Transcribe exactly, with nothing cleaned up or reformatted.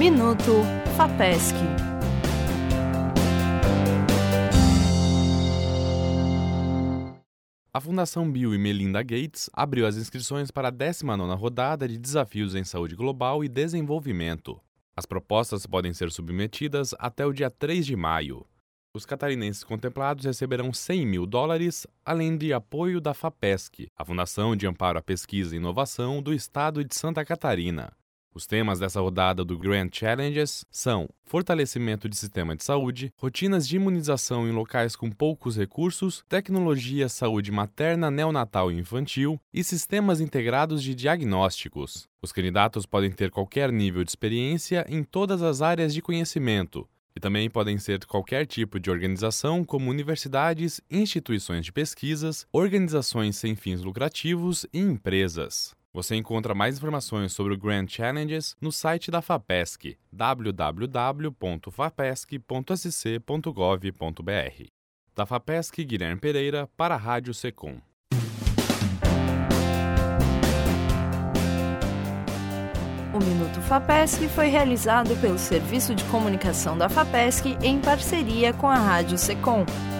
Minuto FAPESC. A Fundação Bill e Melinda Gates abriu as inscrições para a décima nona rodada de Desafios em Saúde Global e Desenvolvimento. As propostas podem ser submetidas até o dia três de maio. Os catarinenses contemplados receberão cem mil dólares, além de apoio da FAPESC, a Fundação de Amparo à Pesquisa e Inovação do Estado de Santa Catarina. Os temas dessa rodada do Grand Challenges são fortalecimento de sistema de saúde, rotinas de imunização em locais com poucos recursos, tecnologia, saúde materna, neonatal e infantil e sistemas integrados de diagnósticos. Os candidatos podem ter qualquer nível de experiência em todas as áreas de conhecimento e também podem ser qualquer tipo de organização, como universidades, instituições de pesquisas, organizações sem fins lucrativos e empresas. Você encontra mais informações sobre o Grand Challenges no site da FAPESC, w w w ponto fapesc ponto s c ponto gov ponto b r. Da FAPESC, Guilherme Pereira, para a Rádio Secom. O Minuto FAPESC foi realizado pelo Serviço de Comunicação da FAPESC em parceria com a Rádio Secom.